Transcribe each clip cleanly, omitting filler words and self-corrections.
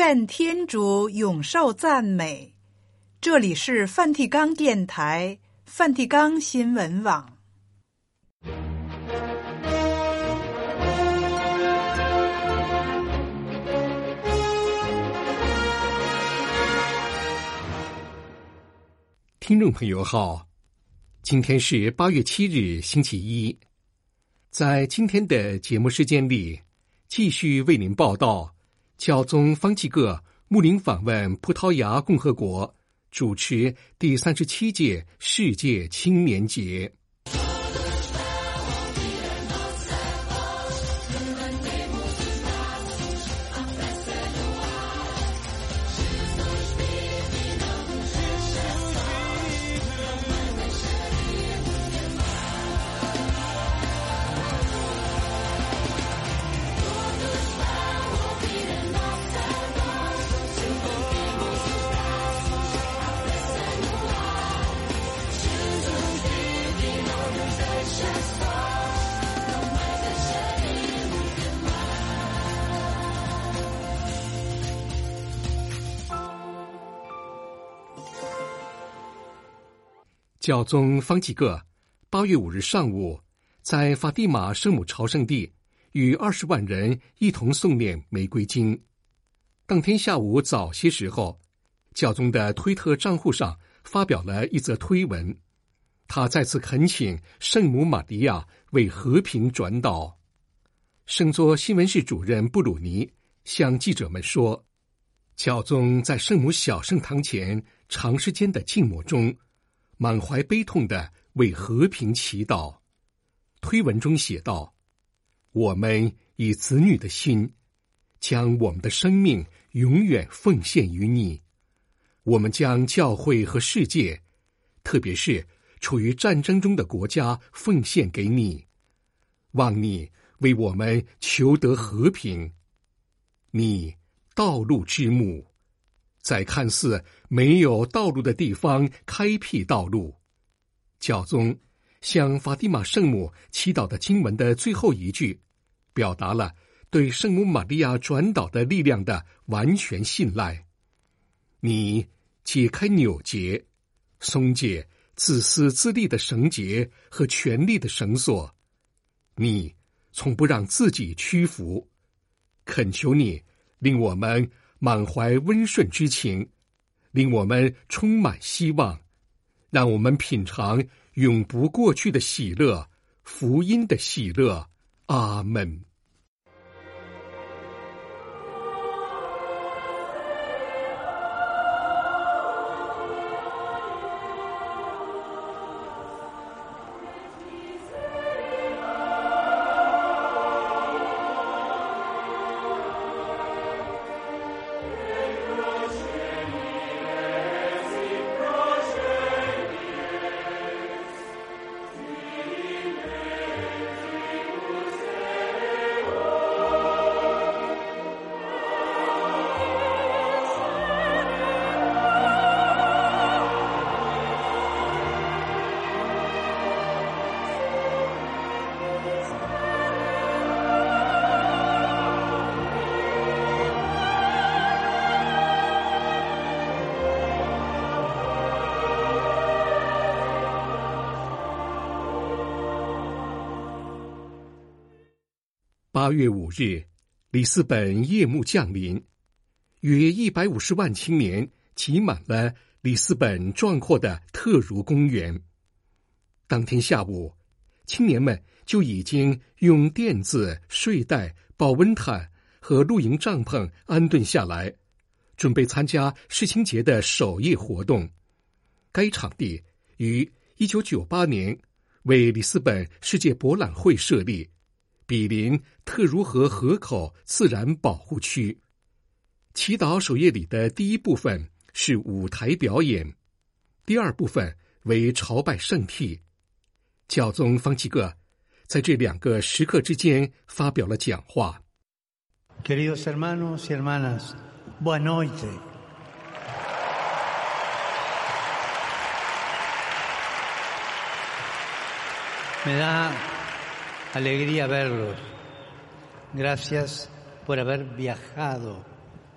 愿天主永受赞美。这里是梵蒂冈电台、梵蒂冈新闻网。 听众朋友好，今天是8月7日星期一。在今天的节目时间里，继续为您报道教宗方济各牧灵访问葡萄牙共和国，主持第37届世界青年节。教宗方济各8月5日上午在法蒂玛圣母朝圣地与20万人一同诵念玫瑰经。当天下午早些时候，教宗的推特账户上发表了一则推文，他再次恳请圣母玛利亚为和平转祷。圣座新闻室主任布鲁尼向记者们说，教宗在圣母小圣堂前长时间的静默中，满怀悲痛地为和平祈祷。推文中写道，我们以子女的心，将我们的生命永远奉献于你。我们将教会和世界，特别是处于战争中的国家奉献给你，望你为我们求得和平。你道路之母，在看似没有道路的地方开辟道路。教宗向法蒂玛圣母祈祷的经文的最后一句，表达了对圣母玛利亚转导的力量的完全信赖。你解开扭结，松解自私自利的绳结和权力的绳索，你从不让自己屈服。恳求你令我们满怀温顺之情，令我们充满希望，让我们品尝永不过去的喜乐，福音的喜乐。阿们。8月5日，里斯本夜幕降临，约150万青年挤满了里斯本壮阔的特茹公园。当天下午，青年们就已经用垫子、睡袋、保温毯和露营帐篷安顿下来，准备参加世青节的首夜活动。该场地于1998年为里斯本世界博览会设立，毗邻特茹河河口自然保护区。祈祷首夜里的第一部分是舞台表演，第二部分为朝拜圣体。教宗方济各在这2个时刻之间发表了讲话。 Queridos hermanos y hermanas, buenas noches. Me da alegría verlos. Gracias por haber viajado por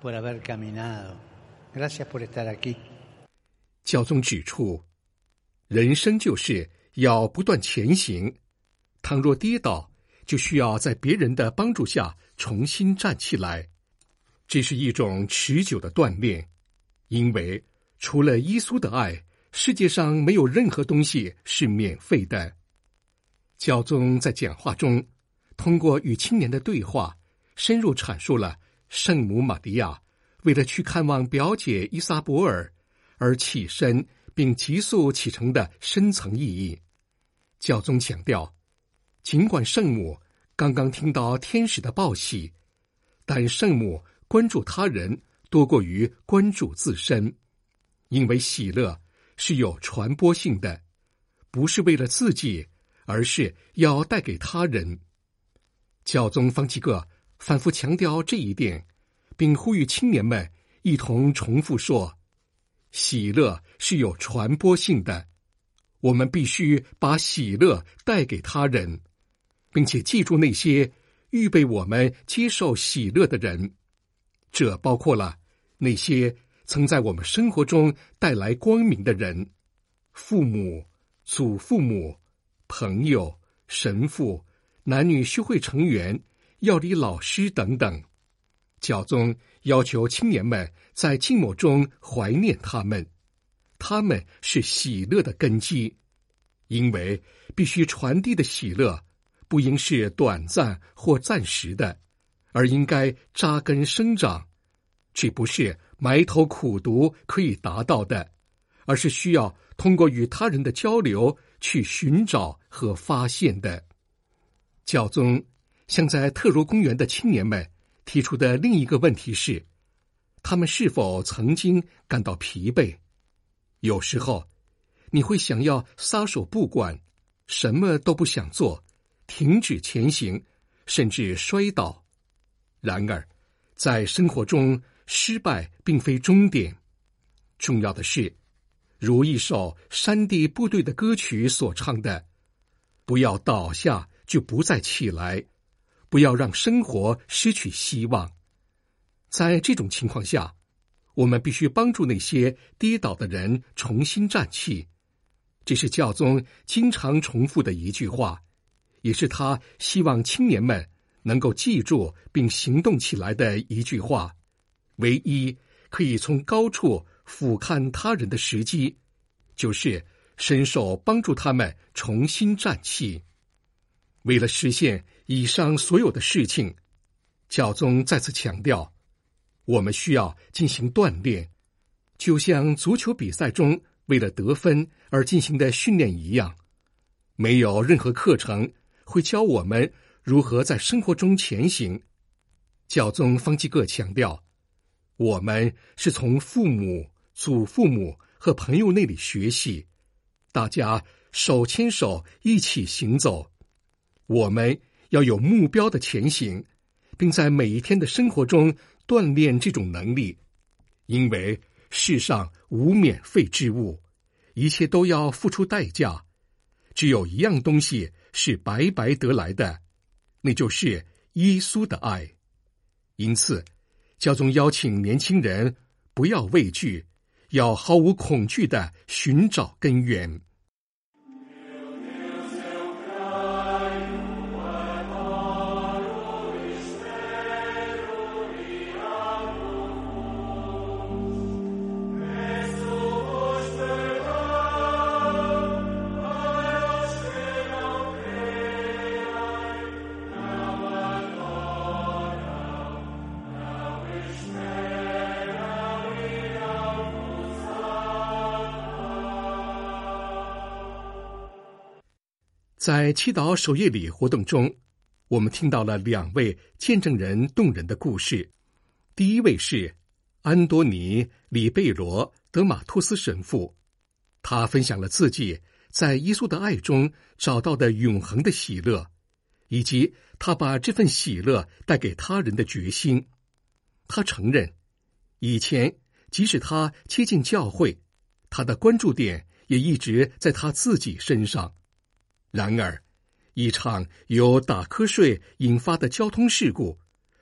por haber caminado. Gracias por estar aquí. 教宗指出，人生就是要不断前行，倘若跌倒，就需要在别人的帮助下重新站起来。这是一种持久的锻炼，因为除了耶稣的爱，世界上没有任何东西是免费的。教宗在讲话中，通过与青年的对话，深入阐述了圣母玛利亚为了去看望表姐伊撒伯尔而起身并急速启程的深层意义。教宗强调，尽管圣母刚刚听到天使的报喜，但圣母关注他人多过于关注自身，因为喜乐是有传播性的，不是为了自己，而是要带给他人。教宗方济各反复强调这一点，并呼吁青年们一同重复说，喜乐是有传播性的，我们必须把喜乐带给他人，并且记住那些预备我们接受喜乐的人，这包括了那些曾在我们生活中带来光明的人，父母、祖父母、朋友、神父、男女修会成员、药理老师等等。教宗要求青年们在静默中怀念他们，他们是喜乐的根基，因为必须传递的喜乐不应是短暂或暂时的，而应该扎根生长。这不是埋头苦读可以达到的，而是需要通过与他人的交流去寻找和发现的。教宗向在特茹公园的青年们提出的另一个问题是，他们是否曾经感到疲惫？有时候，你会想要撒手不管，什么都不想做，停止前行，甚至摔倒。然而，在生活中，失败并非终点。重要的是，如一首山地部队的歌曲所唱的，不要倒下就不再起来，不要让生活失去希望。在这种情况下，我们必须帮助那些跌倒的人重新站起。这是教宗经常重复的一句话，也是他希望青年们能够记住并行动起来的一句话。唯一可以从高处俯瞰他人的时机，就是伸手帮助他们重新站起。为了实现以上所有的事情，教宗再次强调，我们需要进行锻炼，就像足球比赛中为了得分而进行的训练一样。没有任何课程会教我们如何在生活中前行。教宗方济各强调，我们是从父母、祖父母和朋友那里学习，大家手牵手一起行走。我们要有目标的前行，并在每一天的生活中锻炼这种能力，因为世上无免费之物，一切都要付出代价。只有一样东西是白白得来的，那就是耶稣的爱。因此，教宗邀请年轻人不要畏惧，要毫无恐惧地寻找根源。在祈祷守夜礼活动中，我们听到了2位见证人动人的故事。第一位是安多尼·里贝罗·德马托斯神父，他分享了自己在耶稣的爱中找到的永恒的喜乐，以及他把这份喜乐带给他人的决心。他承认，以前即使他接近教会，他的关注点也一直在他自己身上。然而，一场由打瞌睡引发的交通事故，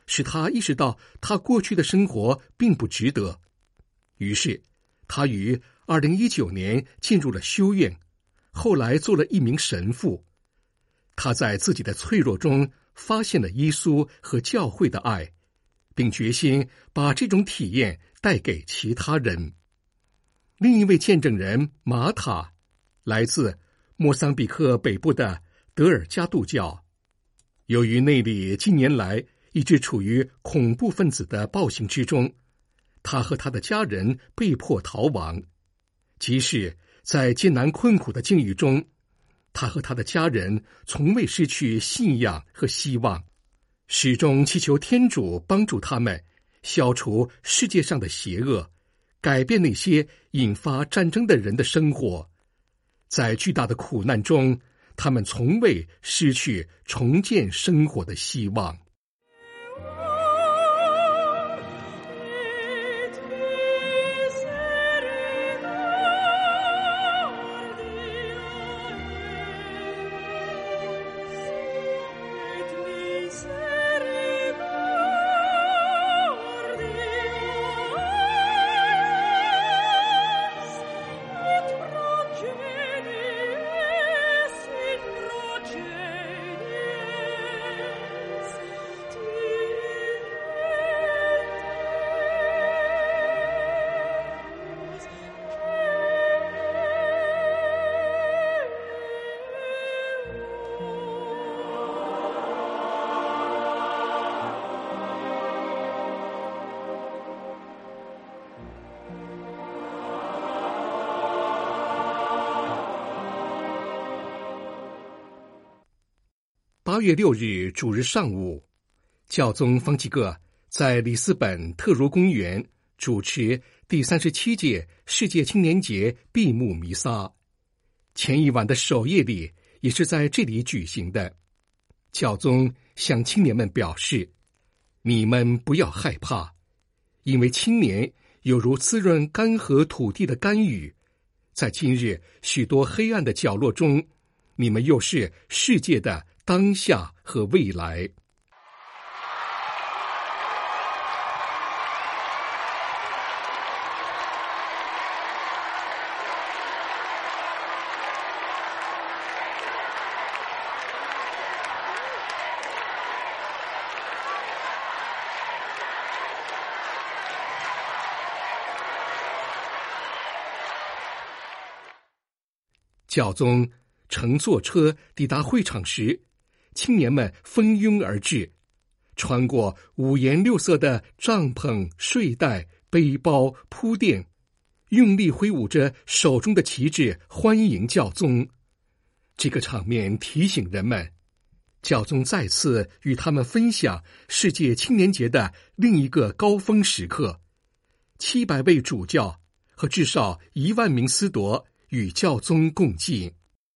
使他意识到他过去的生活并不值得。于是他于2019年进入了修院，后来做了一名神父。他在自己的脆弱中发现了耶稣和教会的爱，并决心把这种体验带给其他人。另一位见证人玛塔来自莫桑比克北部的德尔加杜教，由于那里近年来一直处于恐怖分子的暴行之中，他和他的家人被迫逃亡。即使在艰难困苦的境遇中，他和他的家人从未失去信仰和希望，始终祈求天主帮助他们消除世界上的邪恶，改变那些引发战争的人的生活。在巨大的苦难中，他们从未失去重建生活的希望。8月6日主日上午，教宗方济各在里斯本特茹公园主持第37届世界青年节闭幕弥撒。前一晚的守夜礼也是在这里举行的。教宗向青年们表示，你们不要害怕，因为青年有如滋润干涸土地的甘雨，在今日许多黑暗的角落中，你们又是世界的当下和未来。教宗乘坐车抵达会场时，青年们蜂拥而至，穿过五颜六色的帐篷、睡袋、背包、铺垫，用力挥舞着手中的旗帜欢迎教宗。这个场面提醒人们，教宗再次与他们分享世界青年节的另一个高峰时刻，700位主教和至少1万名司铎与教宗共祭。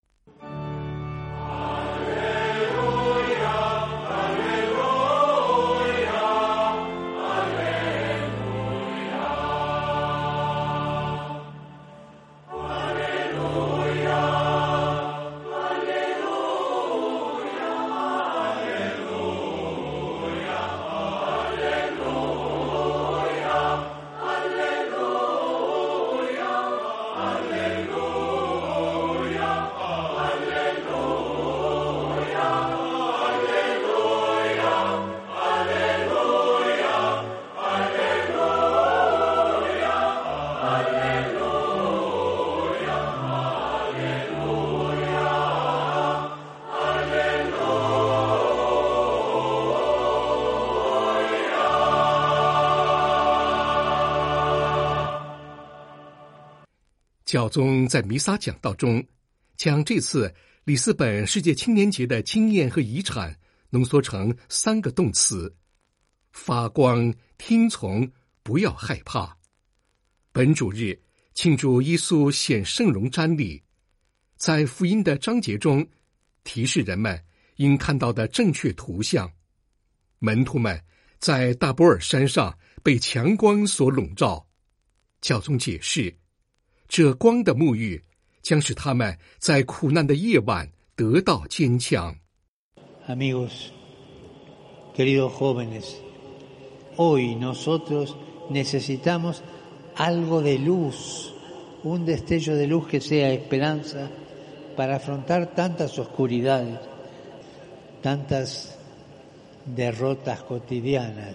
教宗在弥撒讲道中，将这次里斯本世界青年节的经验和遗产浓缩成3个动词：发光、听从、不要害怕。本主日庆祝耶稣显圣容瞻礼，在福音的章节中提示人们应看到的正确图像。门徒们在大波尔山上被强光所笼罩，教宗解释，这光的沐浴将使他们在苦难的夜晚得到坚强。 Amigos, queridos jóvenes, hoy nosotros necesitamos algo de luz, un destello de luz que sea esperanza para afrontar tantas oscuridades, tantas derrotas cotidianas,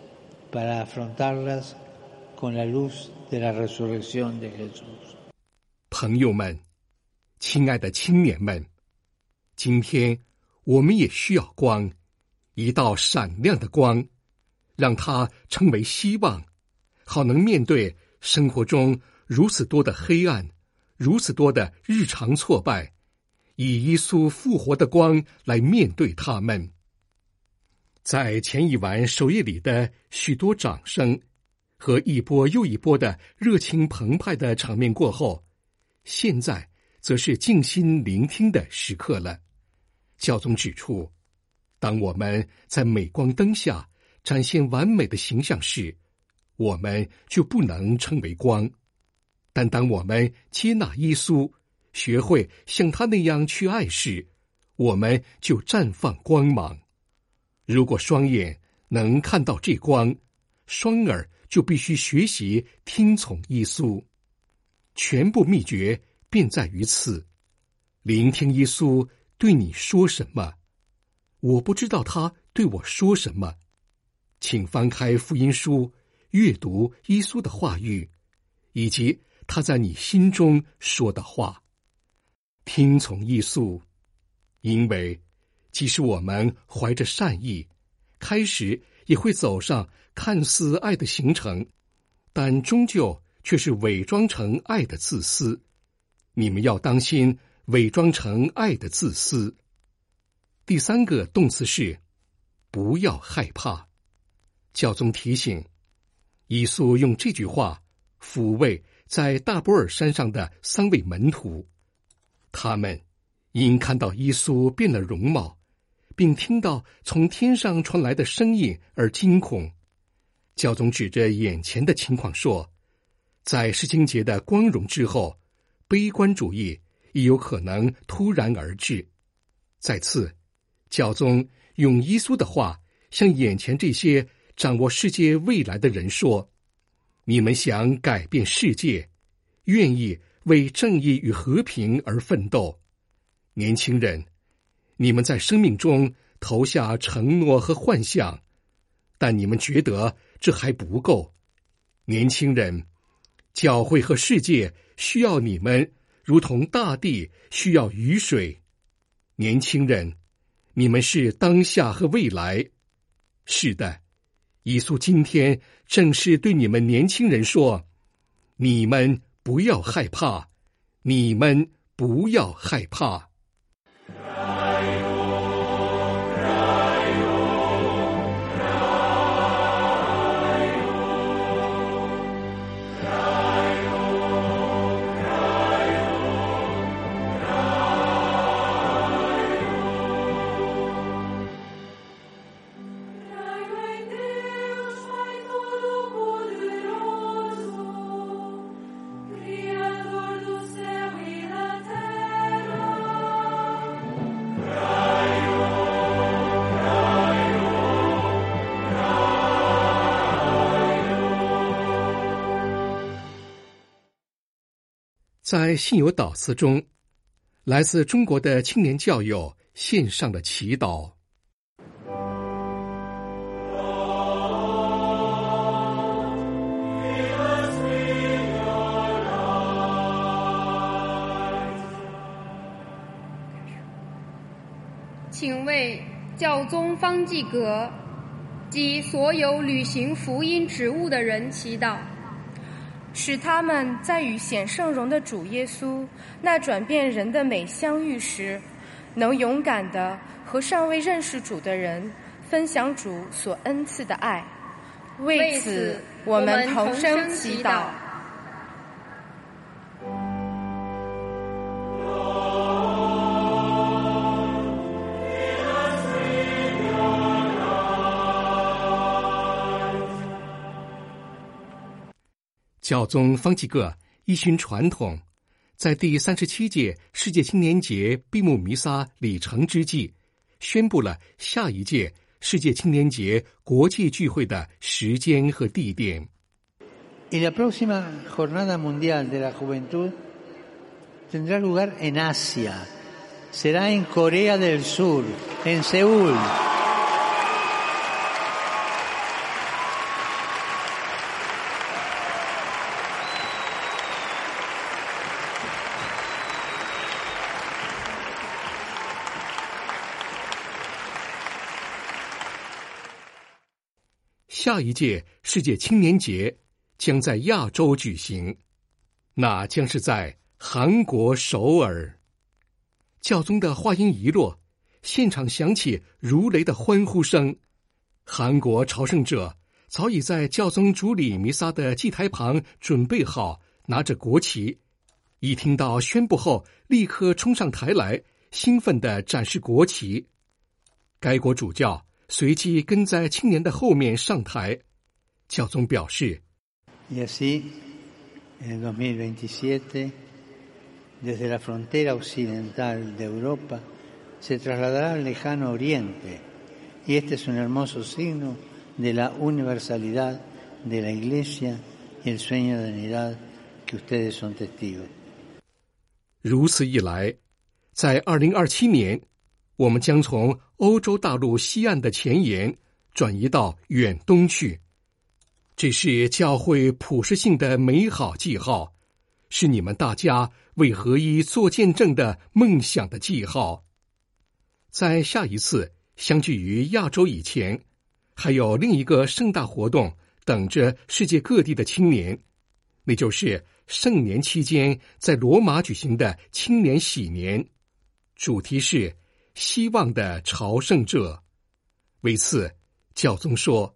para afrontarlas con la luz de la resurrección de Jesús。 朋友们，亲爱的青年们，今天我们也需要光，一道闪亮的光，让它成为希望，好能面对生活中如此多的黑暗，如此多的日常挫败，以耶稣复活的光来面对他们。在前一晚守夜里的许多掌声和一波又一波的热情澎湃的场面过后，现在则是静心聆听的时刻了。教宗指出，当我们在镁光灯下展现完美的形象时，我们就不能称为光。但当我们接纳耶稣，学会像他那样去爱时，我们就绽放光芒。如果双眼能看到这光，双耳就必须学习听从耶稣。全部秘诀便在于此，聆听耶稣对你说什么。我不知道他对我说什么，请翻开福音书，阅读耶稣的话语，以及他在你心中说的话。听从耶稣，因为即使我们怀着善意，开始也会走上看似爱的行程，但终究却是伪装成爱的自私。你们要当心伪装成爱的自私。第三个动词是不要害怕。教宗提醒，耶稣用这句话抚慰在大波尔山上的3位门徒，他们因看到耶稣变了容貌，并听到从天上传来的声音而惊恐。教宗指着眼前的情况说，在世经节的光荣之后，悲观主义也有可能突然而至。再次，教宗用耶稣的话向眼前这些掌握世界未来的人说，你们想改变世界，愿意为正义与和平而奋斗。年轻人，你们在生命中投下承诺和幻想，但你们觉得这还不够。年轻人，教会和世界需要你们，如同大地需要雨水。年轻人，你们是当下和未来。是的，耶稣今天正是对你们年轻人说，你们不要害怕，你们不要害怕。在信友祷词中，来自中国的青年教友献上了祈祷。 请为教宗方济各及所有履行福音职务的人祈祷， 使他们在与显圣容的主耶稣那转变人的美相遇时，能勇敢地和尚未认识主的人分享主所恩赐的爱。为此，我们同声祈祷。 教宗方济各依循传统，在第37届世界青年节闭幕弥撒礼成之际，宣布了下一届世界青年节国际聚会的时间和地点。 Y la próxima Jornada Mundial de la Juventud tendrá lugar en Asia. Será en Corea del Sur, en Seúl. 下一届世界青年节将在亚洲举行，那将是在韩国首尔。教宗的话音一落，现场响起如雷的欢呼声。韩国朝圣者早已在教宗主礼弥撒的祭台旁准备好，拿着国旗，一听到宣布后立刻冲上台来，兴奋地展示国旗。该国主教随即跟在青年的后面上台。教宗表示 Y así, en el 2027, desde la frontera occidental de Europa, se trasladará al lejano Oriente, y este es un hermoso signo de la universalidad de la Iglesia y el sueño de unidad que ustedes son testigos. 如此一来，在2027年，我们将从欧洲大陆西岸的前沿转移到远东去。这是教会普世性的美好记号，是你们大家为合一做见证的梦想的记号。在下一次相聚于亚洲以前，还有另一个盛大活动等着世界各地的青年，那就是圣年期间在罗马举行的青年喜年，主题是希望的朝圣者。为此，教宗说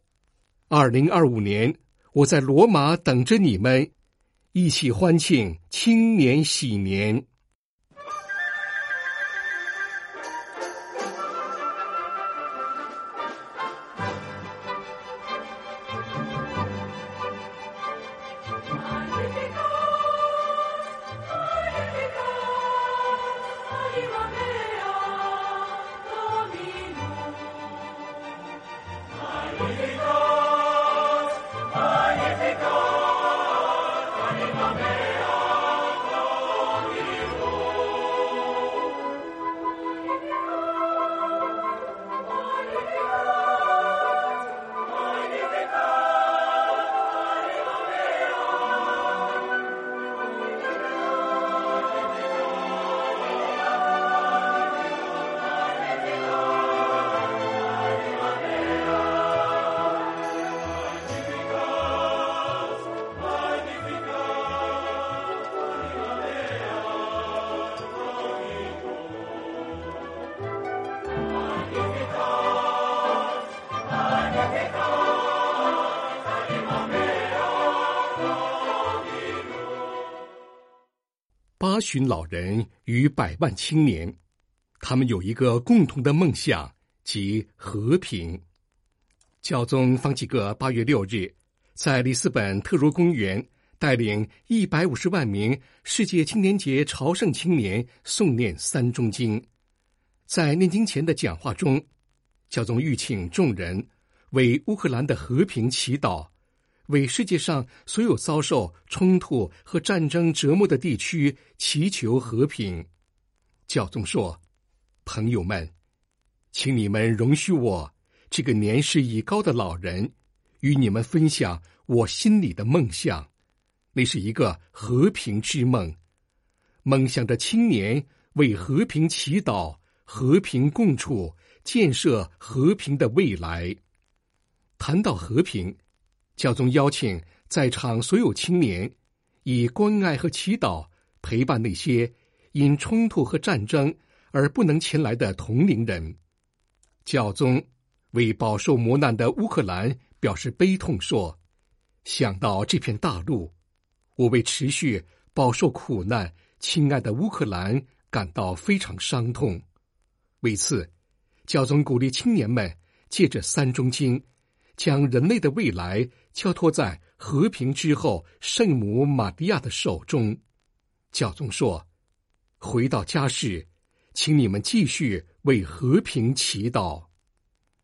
，2025年，我在罗马等着你们，一起欢庆青年喜年。8旬老人与100万青年，他们有一个共同的梦想，即和平。教宗方济各8月6日在里斯本特茹公园带领150万名世界青年节朝圣青年诵念3中经。在念经前的讲话中，教宗吁请众人为乌克兰的和平祈祷，为世界上所有遭受冲突和战争折磨的地区祈求和平。教宗说，朋友们，请你们容许我这个年事已高的老人与你们分享我心里的梦想，那是一个和平之梦。梦想着青年为和平祈祷，和平共处，建设和平的未来。谈到和平，教宗邀请在场所有青年以关爱和祈祷陪伴那些因冲突和战争而不能前来的同龄人。教宗为饱受磨难的乌克兰表示悲痛，说，想到这片大陆，我为持续饱受苦难亲爱的乌克兰感到非常伤痛。为此，教宗鼓励青年们借着3中经，将人类的未来交托在和平之后圣母玛利亚的手中。教宗说，回到家时，请你们继续为和平祈祷。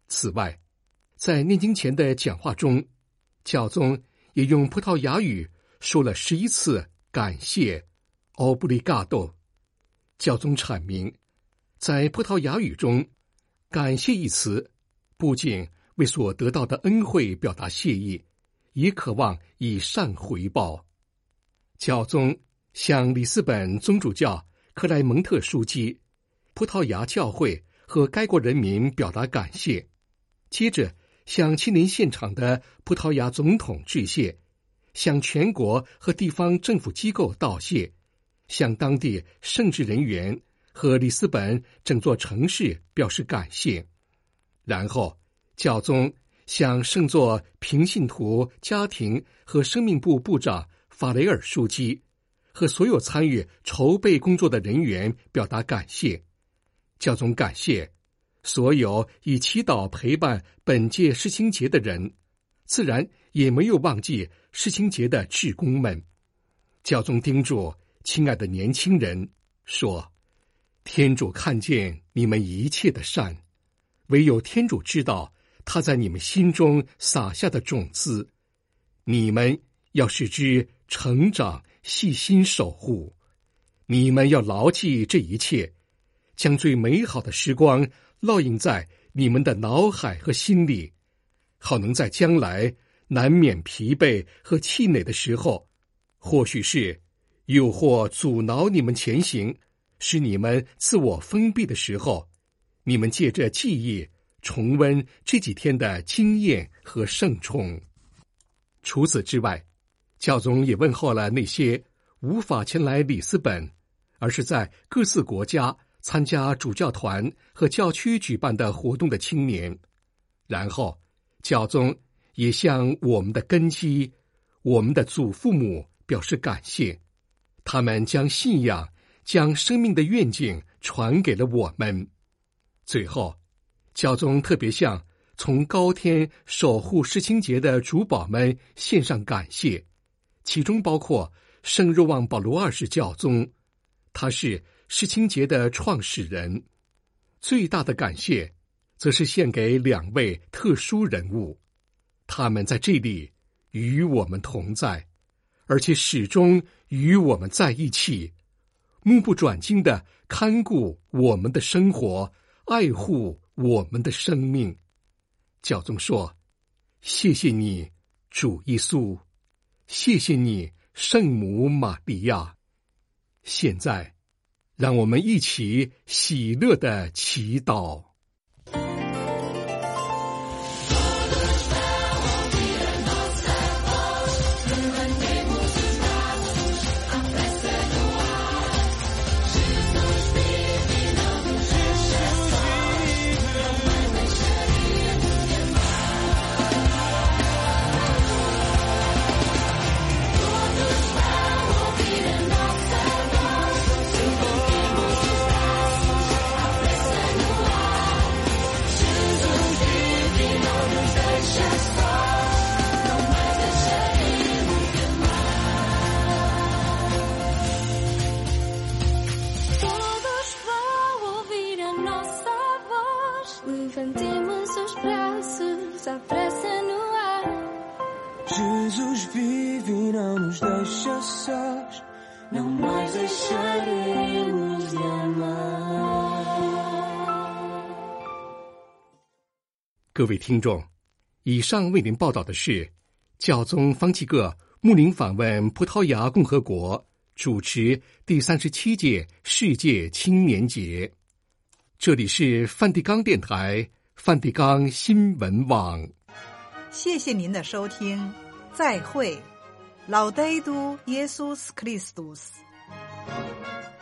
此外，在念经前的讲话中，教宗也用葡萄牙语说了11次感谢 Obrigado。 教宗阐明，在葡萄牙语中，感谢一词不仅为所得到的恩惠表达谢意，也渴望以善回报。教宗向里斯本宗主教克莱蒙特枢机、葡萄牙教会和该国人民表达感谢，接着向亲临现场的葡萄牙总统致谢，向全国和地方政府机构道谢，向当地圣职人员和里斯本整座城市表示感谢。然后教宗向圣座平信徒家庭和生命部部长法雷尔枢机和所有参与筹备工作的人员表达感谢。教宗感谢所有以祈祷陪伴本届世青节的人，自然也没有忘记世青节的志工们。教宗叮嘱亲爱的年轻人说，天主看见你们一切的善，唯有天主知道他在你们心中撒下的种子，你们要使之成长，细心守护。你们要牢记这一切，将最美好的时光烙印在你们的脑海和心里，好能在将来难免疲惫和气馁的时候，或许是诱惑阻挠你们前行，使你们自我封闭的时候，你们借着记忆重温这几天的经验和盛宠。除此之外，教宗也问候了那些无法前来里斯本，而是在各自国家参加主教团和教区举办的活动的青年。然后教宗也向我们的根基、我们的祖父母表示感谢，他们将信仰、将生命的愿景传给了我们。最后，教宗特别向从高天守护世青节的主保们献上感谢，其中包括圣若望保禄2世教宗，他是世青节的创始人。最大的感谢则是献给2位特殊人物，他们在这里与我们同在，而且始终与我们在一起，目不转睛地看顾我们的生活，爱护我们的生命。教宗说，谢谢你，主耶稣，谢谢你，圣母玛利亚。现在让我们一起喜乐地祈祷。 Jesus vive e não nos deixa sós, não mais deixaremos de amar。 各位听众，以上为您报道的是教宗方济各牧灵访问葡萄牙共和国，主持第37届世界青年节。这里是梵蒂冈电台梵蒂冈新闻网。 谢谢您的收听，再会。Laudetur Jesus Christus。